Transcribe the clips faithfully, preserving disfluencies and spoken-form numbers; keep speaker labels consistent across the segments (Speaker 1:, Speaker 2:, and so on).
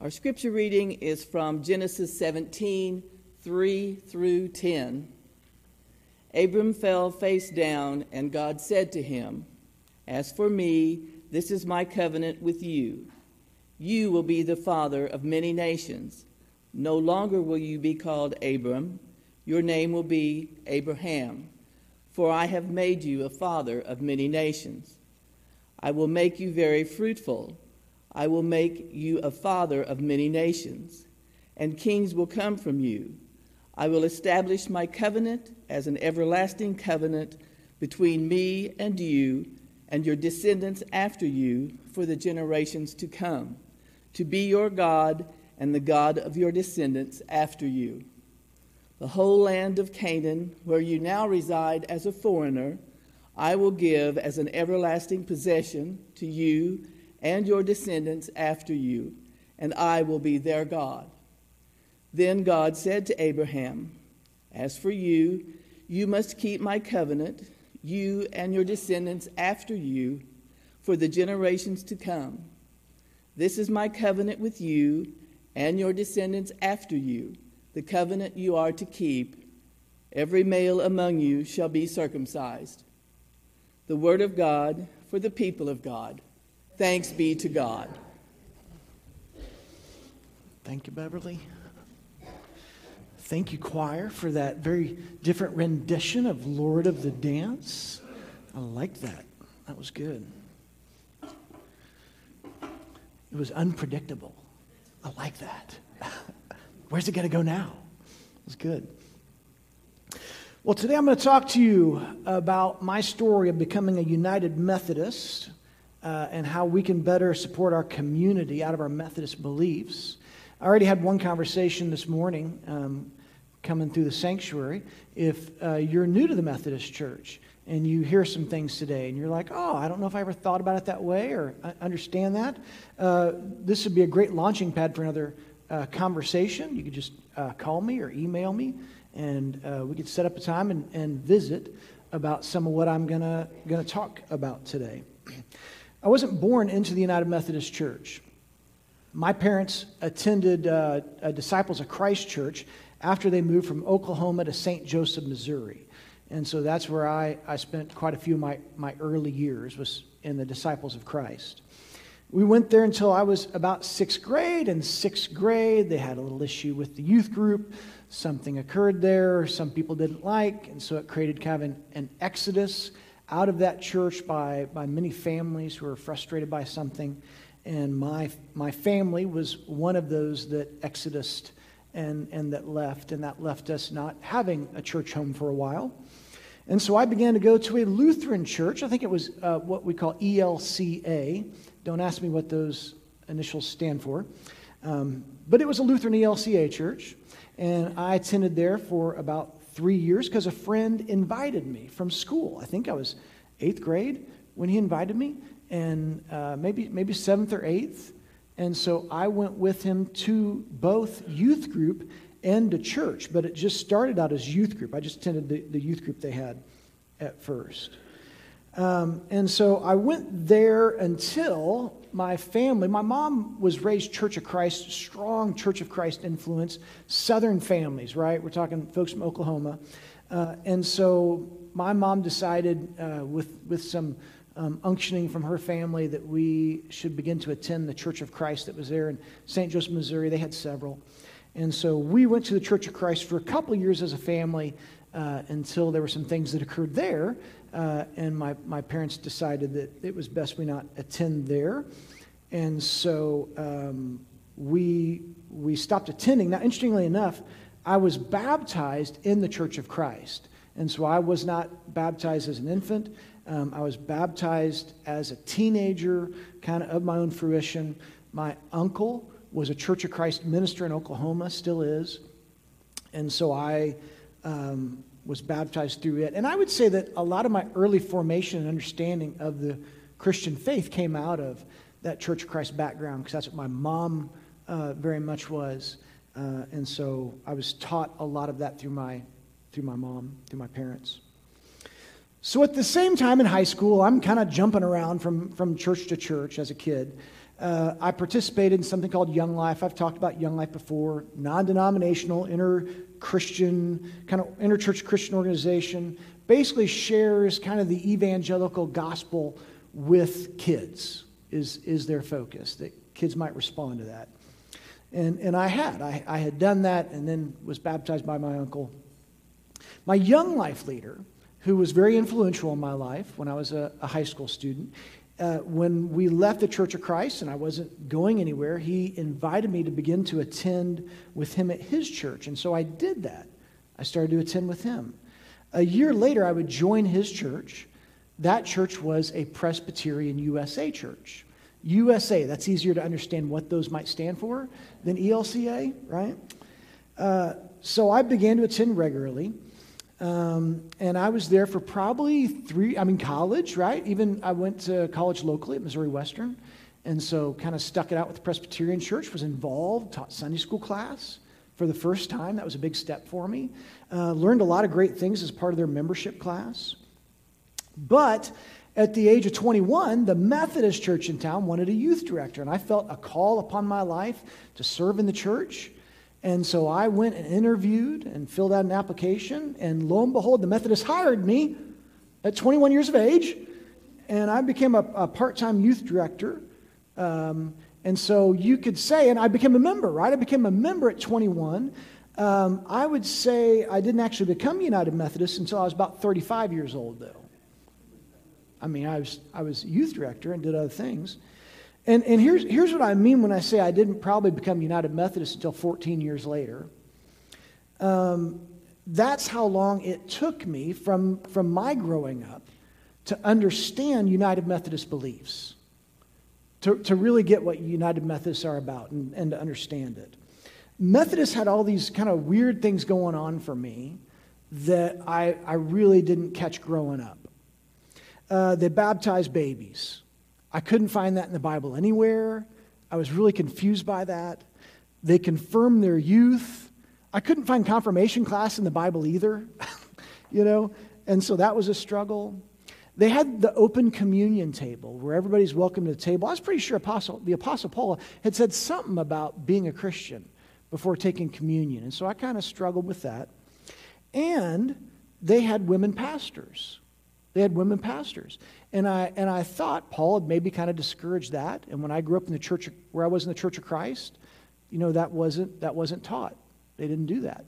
Speaker 1: Our scripture reading is from Genesis seventeen, three through ten. Abram fell face down, and God said to him, "As for me, this is my covenant with you. You will be the father of many nations. No longer will you be called Abram. Your name will be Abraham, for I have made you a father of many nations. I will make you very fruitful. I will make you a father of many nations, and kings will come from you. I will establish my covenant as an everlasting covenant between me and you and your descendants after you for the generations to come, to be your God and the God of your descendants after you. The whole land of Canaan, where you now reside as a foreigner, I will give as an everlasting possession to you and your descendants after you, and I will be their God." Then God said to Abraham, "As for you, you must keep my covenant, you and your descendants after you, for the generations to come. This is my covenant with you and your descendants after you, the covenant you are to keep. Every male among you shall be circumcised." The word of God for the people of God. Thanks be to God.
Speaker 2: Thank you, Beverly. Thank you, choir, for that very different rendition of Lord of the Dance. I liked that. That was good. It was unpredictable. I like that. Where's it going to go now? It was good. Well, today I'm going to talk to you about my story of becoming a United Methodist. Uh, and how we can better support our community out of our Methodist beliefs. I already had one conversation this morning um, coming through the sanctuary. If uh, you're new to the Methodist Church and you hear some things today and you're like, oh, I don't know if I ever thought about it that way or I understand that, uh, this would be a great launching pad for another uh, conversation. You could just uh, call me or email me, and uh, we could set up a time and, and visit about some of what I'm gonna gonna talk about today. I wasn't born into the United Methodist Church. My parents attended uh, a Disciples of Christ Church after they moved from Oklahoma to Saint Joseph, Missouri. And so that's where I, I spent quite a few of my, my early years, was in the Disciples of Christ. We went there until I was about sixth grade. In sixth grade, they had a little issue with the youth group. Something occurred there some people didn't like, and so it created kind of an, an exodus out of that church by, by many families who were frustrated by something. And my my family was one of those that exodused and, and that left, and that left us not having a church home for a while. And so I began to go to a Lutheran church. I think it was uh, what we call E L C A. Don't ask me what those initials stand for. Um, but it was a Lutheran E L C A church, and I attended there for about three years because a friend invited me from school. I think I was eighth grade when he invited me, and uh, maybe maybe seventh or eighth. And so I went with him to both youth group and to church, but it just started out as youth group. I just attended the, the youth group they had at first. Um, and so I went there until my family, my mom was raised Church of Christ, strong Church of Christ influence, Southern families, right? We're talking folks from Oklahoma. Uh, and so my mom decided uh, with, with some um, unctioning from her family that we should begin to attend the Church of Christ that was there in Saint Joseph, Missouri. They had several. And so we went to the Church of Christ for a couple of years as a family uh, until there were some things that occurred there. Uh, and my, my parents decided that it was best we not attend there. And so um, we we stopped attending. Now, interestingly enough, I was baptized in the Church of Christ. And so I was not baptized as an infant. Um, I was baptized as a teenager, kind of of my own fruition. My uncle was a Church of Christ minister in Oklahoma, still is. And so I um, was baptized through it. And I would say that a lot of my early formation and understanding of the Christian faith came out of that Church of Christ background, because that's what my mom uh, very much was. Uh, and so I was taught a lot of that through my through my mom, through my parents. So at the same time in high school, I'm kind of jumping around from, from church to church as a kid. Uh, I participated in something called Young Life. I've talked about Young Life before. Non-denominational, inter-Christian, kind of inter-church Christian organization. Basically shares kind of the evangelical gospel with kids is, is their focus. That kids might respond to that. And, and I had. I, I had done that and then was baptized by my uncle. My Young Life leader, who was very influential in my life when I was a, a high school student, Uh, when we left the Church of Christ and I wasn't going anywhere, he invited me to begin to attend with him at his church. And so I did that. I started to attend with him. A year later, I would join his church. That church was a Presbyterian U S A church. U S A, that's easier to understand what those might stand for than E L C A, right? Uh, so I began to attend regularly. Um, and I was there for probably three, I mean, college, right? Even I went to college locally at Missouri Western. And so kind of stuck it out with the Presbyterian Church, was involved, taught Sunday school class for the first time. That was a big step for me. Uh, learned a lot of great things as part of their membership class. But at the age of twenty-one, the Methodist church in town wanted a youth director. And I felt a call upon my life to serve in the church. And so I went and interviewed and filled out an application, and lo and behold, the Methodists hired me at twenty-one years of age, and I became a, a part-time youth director. Um, and so you could say, and I became a member, right? I became a member at twenty-one. Um, I would say I didn't actually become United Methodist until I was about thirty-five years old, though. I mean, I was I was youth director and did other things. And, and here's, here's what I mean when I say I didn't probably become United Methodist until fourteen years later. Um, that's how long it took me from, from my growing up to understand United Methodist beliefs, to, to really get what United Methodists are about and, and to understand it. Methodists had all these kind of weird things going on for me that I, I really didn't catch growing up. Uh, they baptized babies. I couldn't find that in the Bible anywhere. I was really confused by that. They confirmed their youth. I couldn't find confirmation class in the Bible either, you know, and so that was a struggle. They had the open communion table where everybody's welcome to the table. I was pretty sure Apostle, the Apostle Paul had said something about being a Christian before taking communion, and so I kind of struggled with that. And they had women pastors. They had women pastors. And I and I thought Paul had maybe kind of discouraged that. And when I grew up in the church, where I was in the Church of Christ, you know, that wasn't that wasn't taught. They didn't do that.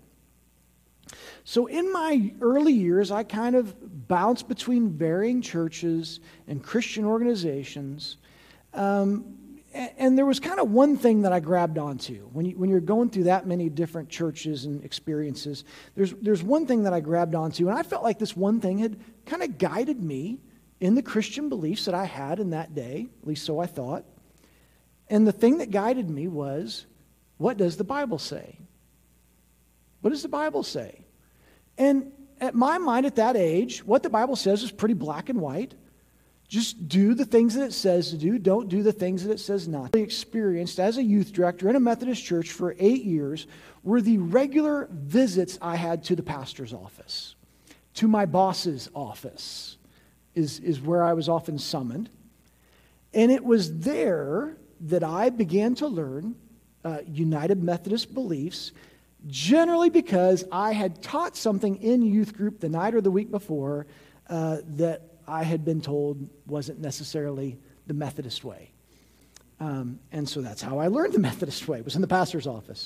Speaker 2: So in my early years, I kind of bounced between varying churches and Christian organizations. Um, and, and there was kind of one thing that I grabbed onto. When, you, when you're going through that many different churches and experiences, there's, there's one thing that I grabbed onto. And I felt like this one thing had kind of guided me in the Christian beliefs that I had in that day, at least so I thought. And the thing that guided me was, what does the Bible say? What does the Bible say? And at my mind at that age, what the Bible says is pretty black and white. Just do the things that it says to do. Don't do the things that it says not to. I experienced as a youth director in a Methodist church for eight years were the regular visits I had to the pastor's office, to my boss's office. Is, is where I was often summoned. And it was there that I began to learn uh, United Methodist beliefs, generally because I had taught something in youth group the night or the week before uh, that I had been told wasn't necessarily the Methodist way. Um, and so that's how I learned the Methodist way, was in the pastor's office.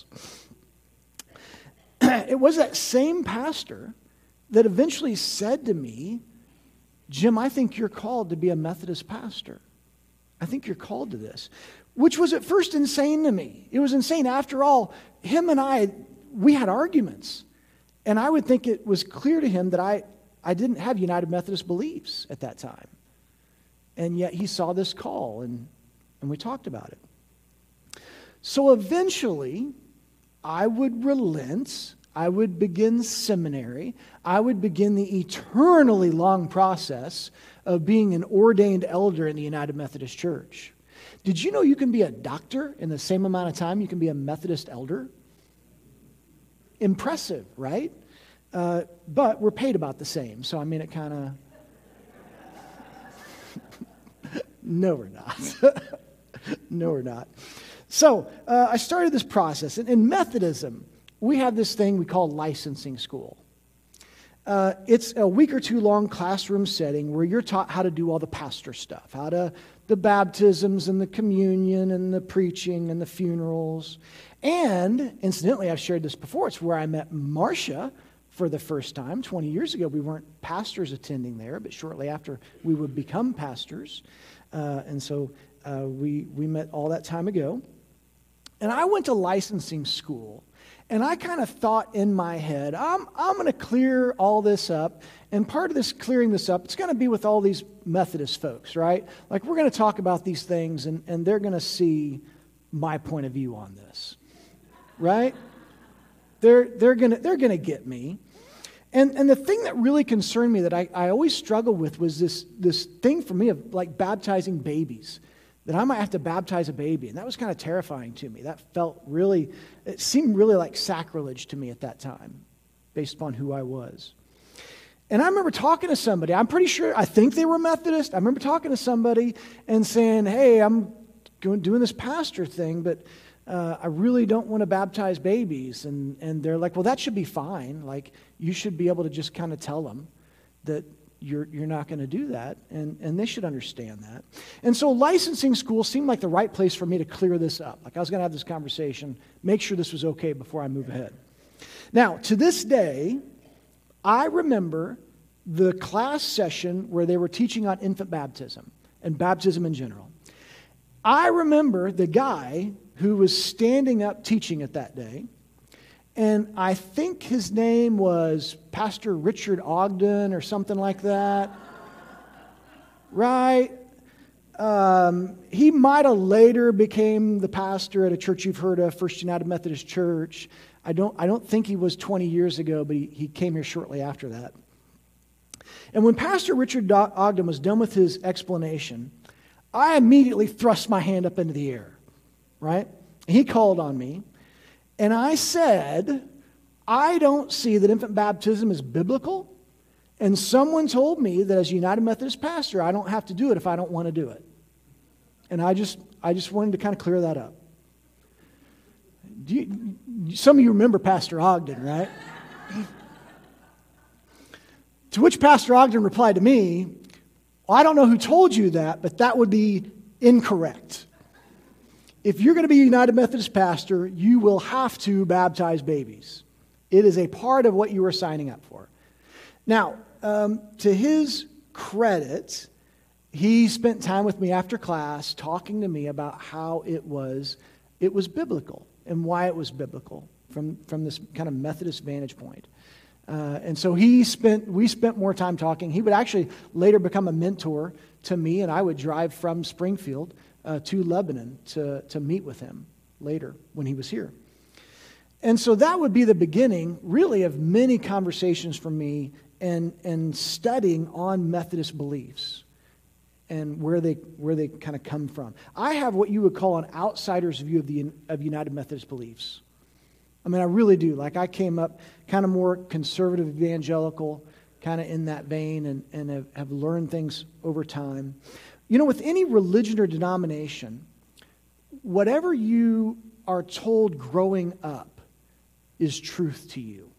Speaker 2: It was that same pastor that eventually said to me, Jim, I think you're called to be a Methodist pastor. I think you're called to this. Which was at first insane to me. It was insane. After all, him and I, we had arguments. And I would think it was clear to him that I, I didn't have United Methodist beliefs at that time. And yet he saw this call, and, and we talked about it. So eventually, I would relent. I would begin seminary. I would begin the eternally long process of being an ordained elder in the United Methodist Church. Did you know you can be a doctor in the same amount of time you can be a Methodist elder? Impressive, right? Uh, but we're paid about the same. So, I mean, it kind of... No, we're not. No, we're not. So uh, I started this process. And in Methodism, we have this thing we call licensing school. Uh, it's a week or two long classroom setting where you're taught how to do all the pastor stuff, how to the baptisms and the communion and the preaching and the funerals. And incidentally, I've shared this before. It's where I met Marcia for the first time. twenty years ago, we weren't pastors attending there, but shortly after we would become pastors. Uh, and so uh, we, we met all that time ago. And I went to licensing school. And I kind of thought in my head, I'm, I'm going to clear all this up. And part of this clearing this up, it's going to be with all these Methodist folks, right? Like, we're going to talk about these things, and, and they're going to see my point of view on this, right? They're, they're going to they're going to get me. And, and the thing that really concerned me that I, I always struggled with was this, this thing for me of, like, baptizing babies. That I might have to baptize a baby. And that was kind of terrifying to me. That felt really, it seemed really like sacrilege to me at that time, based upon who I was. And I remember talking to somebody, I'm pretty sure, I think they were Methodist. I remember talking to somebody and saying, hey, I'm going, doing this pastor thing, but uh, I really don't want to baptize babies. And, and they're like, well, that should be fine. Like, you should be able to just kind of tell them that You're, you're not going to do that, and, and they should understand that. And so licensing school seemed like the right place for me to clear this up. Like, I was going to have this conversation, make sure this was okay before I move ahead. Now, to this day, I remember the class session where they were teaching on infant baptism and baptism in general. I remember the guy who was standing up teaching it that day. And I think his name was Pastor Richard Ogden or something like that. Right? Um, he might have later became the pastor at a church you've heard of, First United Methodist Church. I don't, I don't think he was twenty years ago, but he, he came here shortly after that. And when Pastor Richard Ogden was done with his explanation, I immediately thrust my hand up into the air. Right? He called on me. And I said, I don't see that infant baptism is biblical. And someone told me that as a United Methodist pastor, I don't have to do it if I don't want to do it. And I just I just wanted to kind of clear that up. Do you, some of you remember Pastor Ogden, right? To which Pastor Ogden replied to me, well, I don't know who told you that, but that would be incorrect. If you're going to be a United Methodist pastor, you will have to baptize babies. It is a part of what you are signing up for. Now, um, to his credit, he spent time with me after class talking to me about how it was, it was biblical and why it was biblical from, from this kind of Methodist vantage point. Uh, and so he spent, we spent more time talking. He would actually later become a mentor to me, and I would drive from Springfield Uh, to Lebanon to, to meet with him later when he was here. And so that would be the beginning, really, of many conversations for me and, and studying on Methodist beliefs and where they where they kind of come from. I have what you would call an outsider's view of the of United Methodist beliefs. I mean, I really do. Like, I came up kind of more conservative evangelical, kind of in that vein, and, and have, have learned things over time. You know, with any religion or denomination, whatever you are told growing up is truth to you.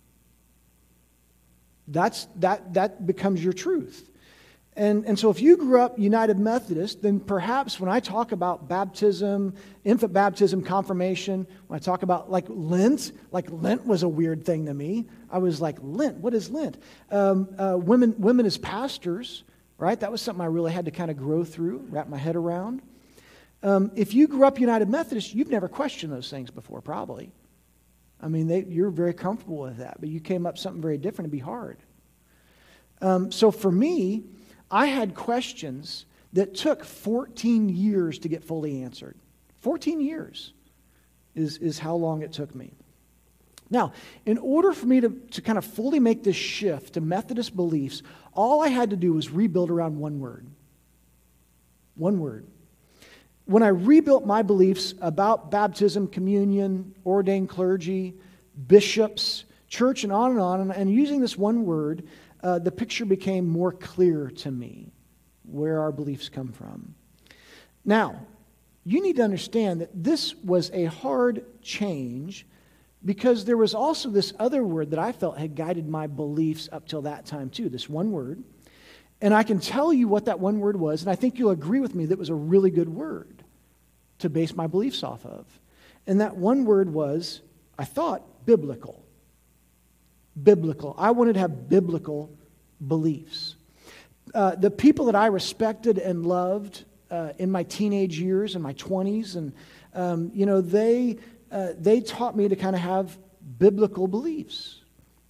Speaker 2: That's that that becomes your truth. And, and so if you grew up United Methodist, then perhaps when I talk about baptism, infant baptism, confirmation, when I talk about like Lent, like Lent was a weird thing to me. I was like, Lent, what is Lent? Um, uh, women, women as pastors, right? That was something I really had to kind of grow through, wrap my head around. Um, if you grew up United Methodist, you've never questioned those things before, probably. I mean, they, you're very comfortable with that, but you came up something very different, it'd be hard. Um, so for me, I had questions that took fourteen years to get fully answered. fourteen years is, is how long it took me. Now, in order for me to, to kind of fully make this shift to Methodist beliefs, all I had to do was rebuild around one word. One word. When I rebuilt my beliefs about baptism, communion, ordained clergy, bishops, church, and on and on, and, and using this one word, uh, the picture became more clear to me where our beliefs come from. Now, you need to understand that this was a hard change because there was also this other word that I felt had guided my beliefs up till that time too, this one word. And I can tell you what that one word was, and I think you'll agree with me that it was a really good word to base my beliefs off of. And that one word was, I thought, biblical. Biblical. I wanted to have biblical beliefs. Uh, the people that I respected and loved uh, in my teenage years and my twenties, and um, you know, they uh, they taught me to kind of have biblical beliefs.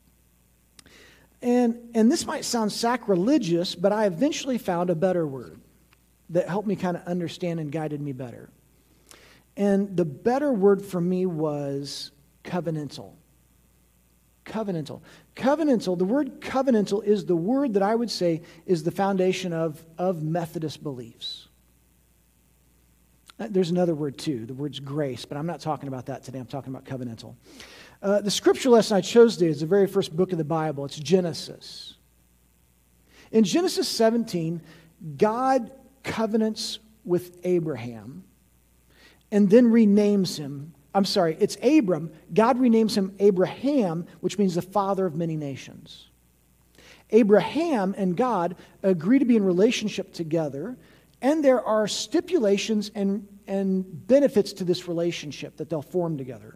Speaker 2: And and this might sound sacrilegious, but I eventually found a better word that helped me kind of understand and guided me better. And the better word for me was covenantal. Covenantal. Covenantal, the word covenantal is the word that I would say is the foundation of, of Methodist beliefs. There's another word too. The word's grace, but I'm not talking about that today. I'm talking about covenantal. Uh, the scripture lesson I chose today is the very first book of the Bible. It's Genesis. In Genesis seventeen, God covenants with Abraham and then renames him. I'm sorry, it's Abram. God renames him Abraham, which means the father of many nations. Abraham and God agree to be in relationship together, and there are stipulations and, and benefits to this relationship that they'll form together.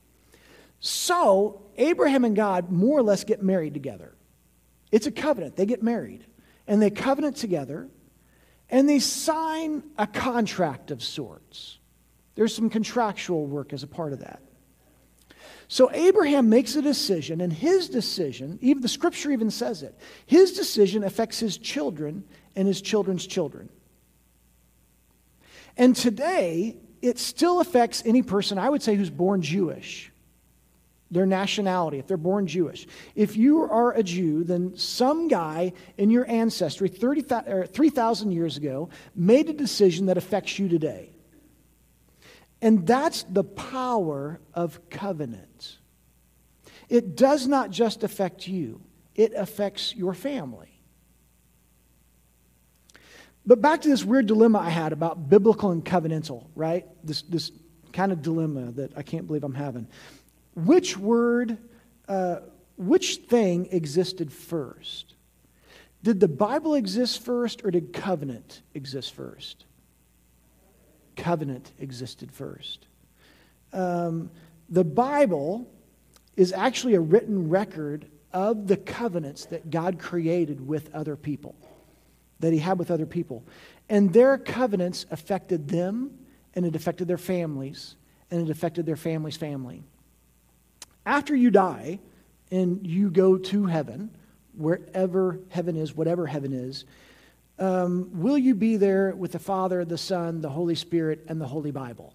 Speaker 2: So, Abraham and God more or less get married together. It's a covenant. They get married, and they covenant together, and they sign a contract of sorts. There's some contractual work as a part of that. So Abraham makes a decision, and his decision, even the scripture even says it, his decision affects his children and his children's children. And today, it still affects any person, I would say, who's born Jewish. Their nationality, if they're born Jewish. If you are a Jew, then some guy in your ancestry thirty, or three thousand years ago made a decision that affects you today. And that's the power of covenant. It does not just affect you. It affects your family. But back to this weird dilemma I had about biblical and covenantal, right? This, this kind of dilemma that I can't believe I'm having. Which word, uh, which thing existed first? Did the Bible exist first, or did covenant exist first? Covenant existed first. Um, the Bible is actually a written record of the covenants that God created with other people, that He had with other people. And their covenants affected them, and it affected their families, and it affected their family's family. After you die and you go to heaven, wherever heaven is, whatever heaven is, Um, will you be there with the Father, the Son, the Holy Spirit, and the Holy Bible?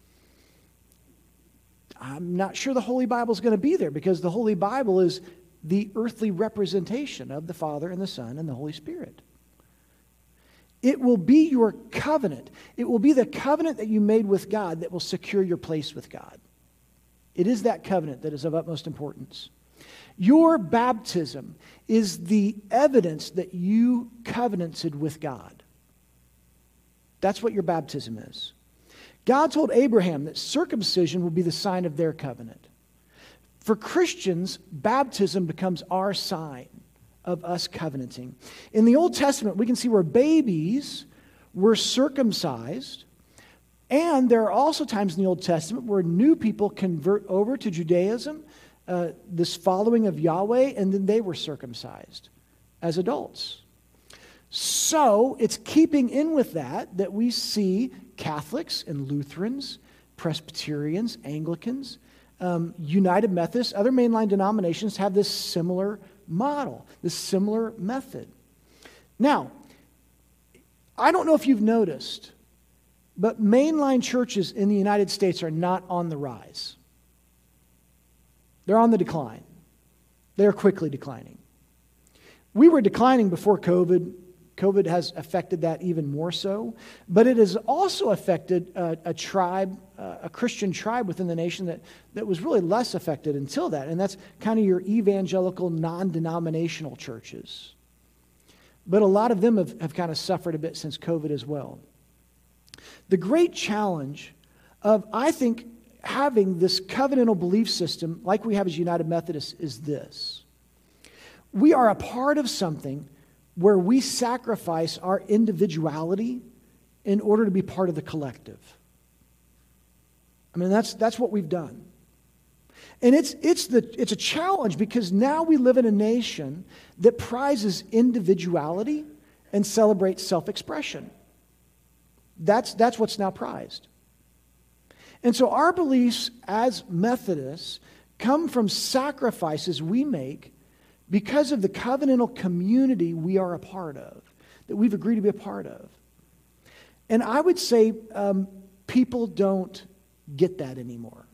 Speaker 2: I'm not sure the Holy Bible is going to be there, because the Holy Bible is the earthly representation of the Father and the Son and the Holy Spirit. It will be your covenant. It will be the covenant that you made with God that will secure your place with God. It is that covenant that is of utmost importance. Your baptism is the evidence that you covenanted with God. That's what your baptism is. God told Abraham that circumcision will be the sign of their covenant. For Christians, baptism becomes our sign of us covenanting. In the Old Testament, we can see where babies were circumcised, and there are also times in the Old Testament where new people convert over to Judaism, Uh, this following of Yahweh, and then they were circumcised as adults. So it's keeping in with that that we see Catholics and Lutherans, Presbyterians, Anglicans, um, United Methodists, other mainline denominations have this similar model, this similar method. Now, I don't know if you've noticed, but mainline churches in the United States are not on the rise. They're on the decline. They're quickly declining. We were declining before COVID. COVID has affected that even more so. But it has also affected a, a tribe, a Christian tribe within the nation that, that was really less affected until that. And that's kind of your evangelical, non-denominational churches. But a lot of them have, have kind of suffered a bit since COVID as well. The great challenge of, I think, having this covenantal belief system like we have as United Methodists is this. We are a part of something where we sacrifice our individuality in order to be part of the collective. I mean, that's that's what we've done. And it's it's the it's a challenge because now we live in a nation that prizes individuality and celebrates self-expression. That's that's what's now prized. And so our beliefs as Methodists come from sacrifices we make because of the covenantal community we are a part of, that we've agreed to be a part of. And I would say um, people don't get that anymore.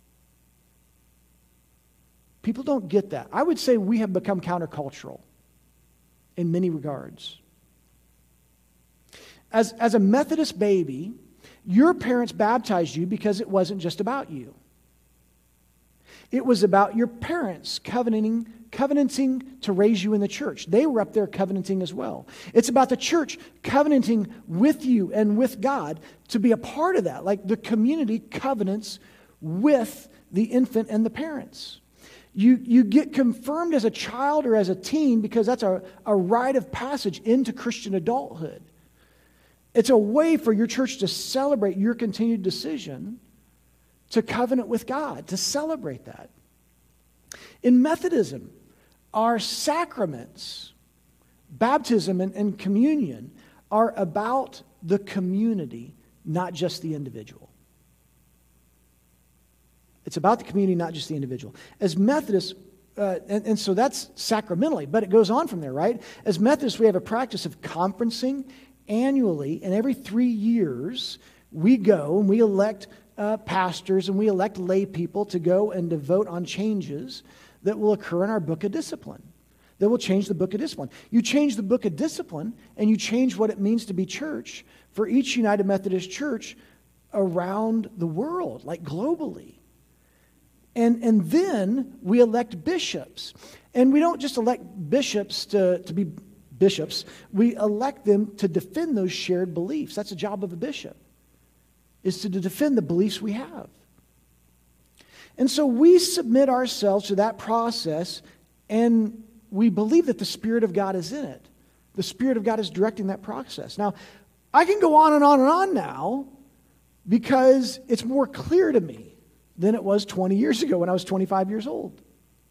Speaker 2: People don't get that. I would say we have become countercultural in many regards. As, as a Methodist baby, your parents baptized you because it wasn't just about you. It was about your parents covenanting, covenanting to raise you in the church. They were up there covenanting as well. It's about the church covenanting with you and with God to be a part of that. Like the community covenants with the infant and the parents. You, you get confirmed as a child or as a teen because that's a, a rite of passage into Christian adulthood. It's a way for your church to celebrate your continued decision to covenant with God, to celebrate that. In Methodism, our sacraments, baptism and, and communion, are about the community, not just the individual. It's about the community, not just the individual. As Methodists, uh, and, and so that's sacramentally, but it goes on from there, right? As Methodists, we have a practice of conferencing annually, and every three years, we go and we elect uh, pastors and we elect lay people to go and to vote on changes that will occur in our book of discipline, that will change the book of discipline. You change the book of discipline, and you change what it means to be church for each United Methodist church around the world, like globally. And, and then we elect bishops. And we don't just elect bishops to, to be bishops. We elect them to defend those shared beliefs. That's the job of a bishop, is to defend the beliefs we have. And so we submit ourselves to that process, and we believe that the Spirit of God is in it. The Spirit of God is directing that process. Now, I can go on and on and on now because it's more clear to me than it was twenty years ago when I was twenty-five years old.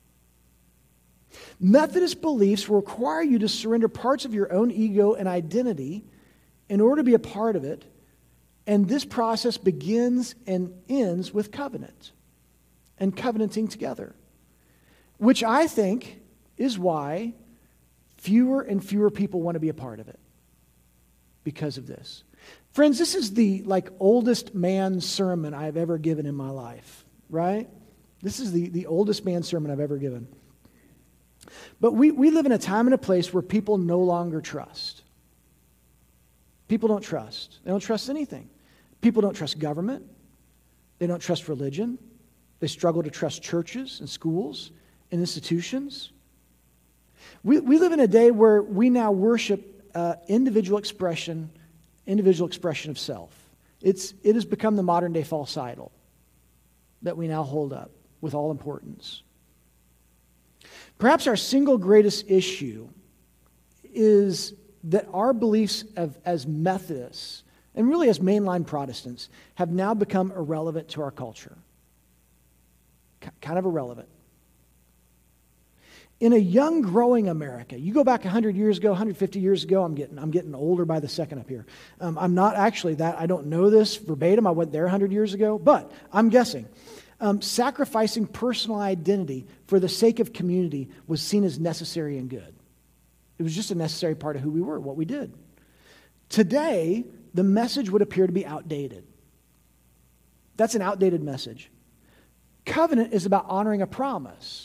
Speaker 2: Methodist beliefs will require you to surrender parts of your own ego and identity in order to be a part of it, and this process begins and ends with covenant and covenanting together, which I think is why fewer and fewer people want to be a part of it because of this. Friends, this is the like oldest man sermon I've ever given in my life, right? This is the, the oldest man sermon I've ever given. But we, we live in a time and a place where people no longer trust. People don't trust. They don't trust anything. People don't trust government. They don't trust religion. They struggle to trust churches and schools and institutions. We, we live in a day where we now worship uh, individual expression individual expression of self. It's, it has become the modern day false idol that we now hold up with all importance. Perhaps our single greatest issue is that our beliefs of, as Methodists, and really as mainline Protestants, have now become irrelevant to our culture. K- kind of irrelevant. In a young, growing America, you go back one hundred years ago, one hundred fifty years ago, I'm getting I'm getting older by the second up here. Um, I'm not actually that, I don't know this verbatim, I went there one hundred years ago, but I'm guessing. Um, sacrificing personal identity for the sake of community was seen as necessary and good. It was just a necessary part of who we were, what we did. Today, the message would appear to be outdated. That's an outdated message. Covenant is about honoring a promise.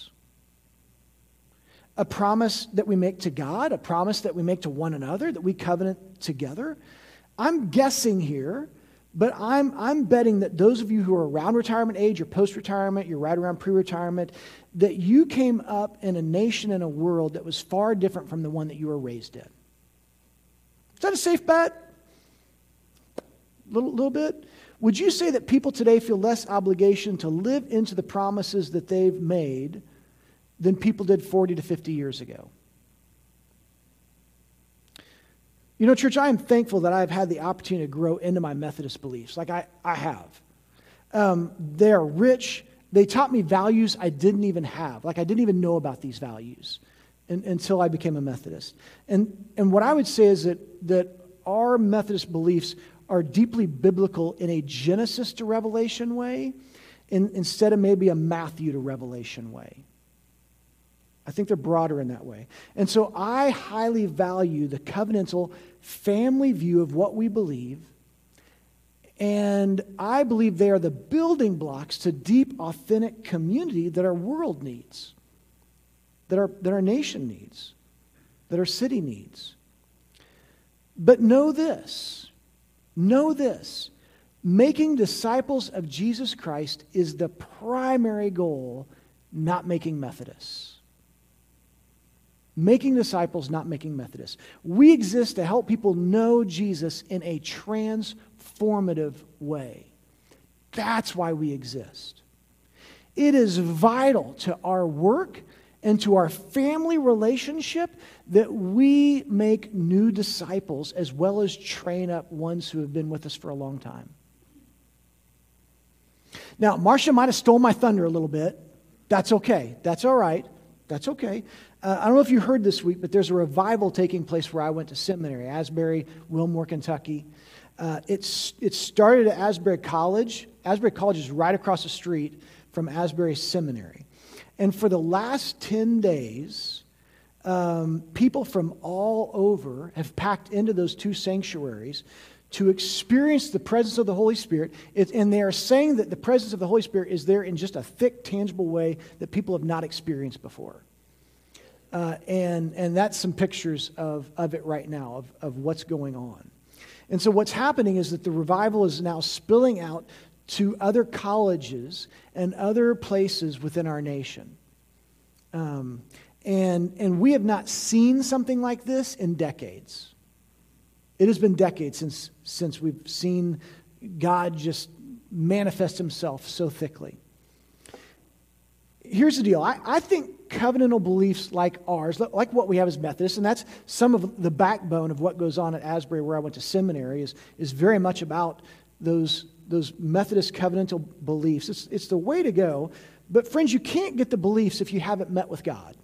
Speaker 2: A promise that we make to God, a promise that we make to one another, that we covenant together. I'm guessing here, but I'm, I'm betting that those of you who are around retirement age or post-retirement, you're right around pre-retirement, that you came up in a nation and a world that was far different from the one that you were raised in. Is that a safe bet? little, little bit? Would you say that people today feel less obligation to live into the promises that they've made than people did forty to fifty years ago? You know, church, I am thankful that I've had the opportunity to grow into my Methodist beliefs. Like I, I have. Um, they're rich. They taught me values I didn't even have. Like I didn't even know about these values in, until I became a Methodist. And and what I would say is that that our Methodist beliefs are deeply biblical in a Genesis to Revelation way, in, instead of maybe a Matthew to Revelation way. I think they're broader in that way. And so I highly value the covenantal family view of what we believe. And I believe they are the building blocks to deep, authentic community that our world needs, that our, that our nation needs, that our city needs. But know this, know this, making disciples of Jesus Christ is the primary goal, not making Methodists. Making disciples, not making Methodists. We exist to help people know Jesus in a transformative way. That's why we exist. It is vital to our work and to our family relationship that we make new disciples as well as train up ones who have been with us for a long time. Now, Marcia might have stole my thunder a little bit. That's okay. That's all right. That's okay. Uh, I don't know if you heard this week, but there's a revival taking place where I went to seminary, Asbury, Wilmore, Kentucky. Uh, it's it started at Asbury College. Asbury College is right across the street from Asbury Seminary. And for the last ten days, um, people from all over have packed into those two sanctuaries to experience the presence of the Holy Spirit. It, and they are saying that the presence of the Holy Spirit is there in just a thick, tangible way that people have not experienced before. Uh, and, and that's some pictures of, of it right now, of, of what's going on. And so what's happening is that the revival is now spilling out to other colleges and other places within our nation. Um, and, and we have not seen something like this in decades. It has been decades since, since we've seen God just manifest himself so thickly. Here's the deal. I, I think covenantal beliefs like ours, like what we have as Methodists, and that's some of the backbone of what goes on at Asbury where I went to seminary, is, is very much about those, those Methodist covenantal beliefs. It's, it's the way to go. But friends, you can't get the beliefs if you haven't met with God.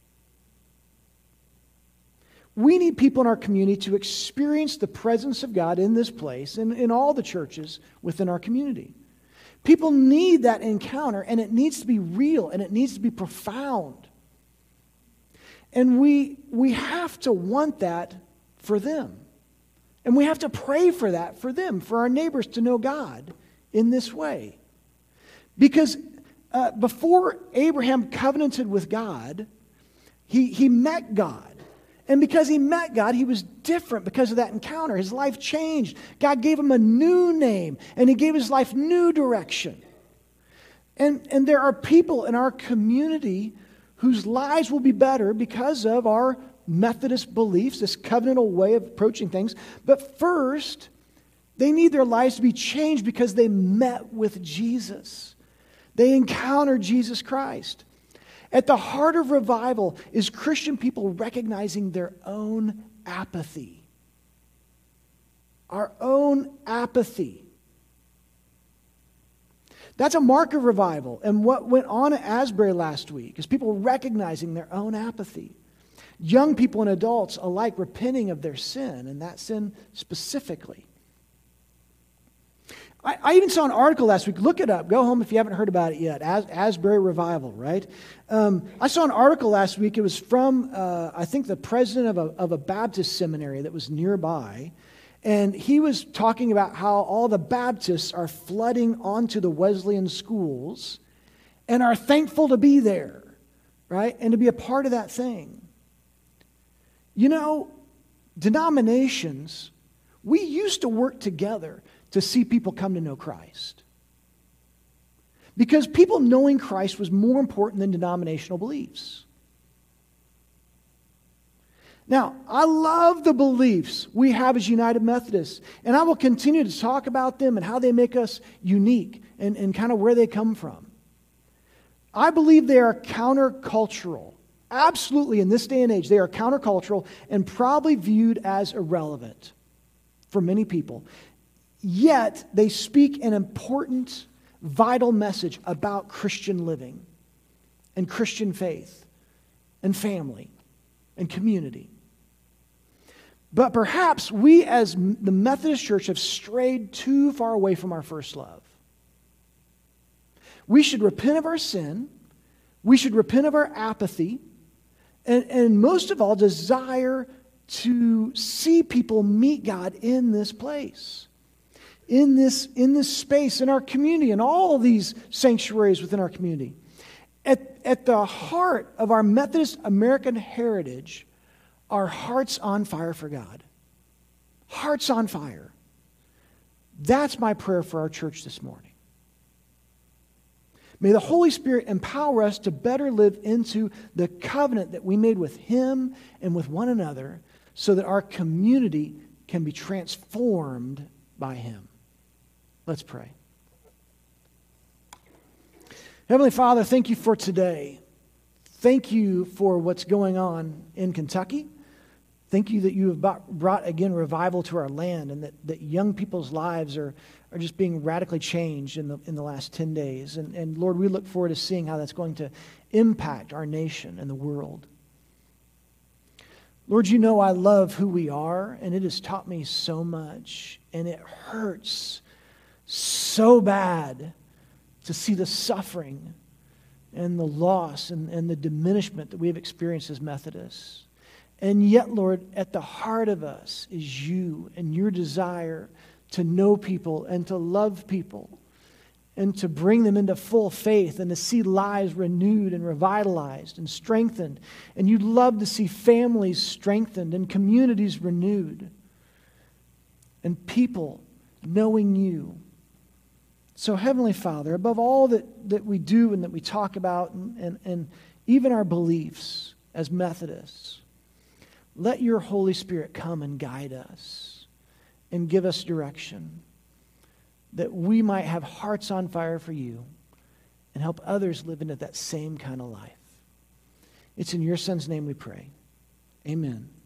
Speaker 2: We need people in our community to experience the presence of God in this place and in all the churches within our community. People need that encounter, and it needs to be real, and it needs to be profound. And we, we have to want that for them. And we have to pray for that for them, for our neighbors to know God in this way. Because uh, before Abraham covenanted with God, he, he met God. And because he met God, he was different because of that encounter. His life changed. God gave him a new name, and he gave his life new direction. And, and there are people in our community whose lives will be better because of our Methodist beliefs, this covenantal way of approaching things. But first, they need their lives to be changed because they met with Jesus. They encountered Jesus Christ. At the heart of revival is Christian people recognizing their own apathy. Our own apathy. That's a mark of revival. And what went on at Asbury last week is people recognizing their own apathy. Young people and adults alike repenting of their sin, and that sin specifically. I, I even saw an article last week. Look it up. Go home if you haven't heard about it yet. As, Asbury Revival, right? Um, I saw an article last week. It was from, uh, I think, the president of a, of a Baptist seminary that was nearby. And he was talking about how all the Baptists are flooding onto the Wesleyan schools and are thankful to be there, right? And to be a part of that thing. You know, denominations, we used to work together to see people come to know Christ. Because people knowing Christ was more important than denominational beliefs. Now, I love the beliefs we have as United Methodists, and I will continue to talk about them and how they make us unique and, and kind of where they come from. I believe they are countercultural. Absolutely, in this day and age, they are countercultural and probably viewed as irrelevant for many people. Yet, they speak an important, vital message about Christian living and Christian faith and family and community. But perhaps we as the Methodist Church have strayed too far away from our first love. We should repent of our sin. We should repent of our apathy. And, and most of all, desire to see people meet God in this place, in this, in this space, in our community, in all of these sanctuaries within our community. At, at the heart of our Methodist American heritage are hearts on fire for God. Hearts on fire. That's my prayer for our church this morning. May the Holy Spirit empower us to better live into the covenant that we made with Him and with one another so that our community can be transformed by Him. Let's pray. Heavenly Father, thank you for today. Thank you for what's going on in Kentucky. Thank you that you have brought, again, revival to our land and that, that young people's lives are, are just being radically changed in the, in the last ten days. And, and Lord, we look forward to seeing how that's going to impact our nation and the world. Lord, you know I love who we are, and it has taught me so much. And it hurts so bad to see the suffering and the loss and, and the diminishment that we have experienced as Methodists. And yet, Lord, at the heart of us is you and your desire to know people and to love people and to bring them into full faith and to see lives renewed and revitalized and strengthened. And you'd love to see families strengthened and communities renewed and people knowing you. So, Heavenly Father, above all that, that we do and that we talk about and, and, and even our beliefs as Methodists, let your Holy Spirit come and guide us and give us direction that we might have hearts on fire for you and help others live into that same kind of life. It's in your Son's name we pray. Amen.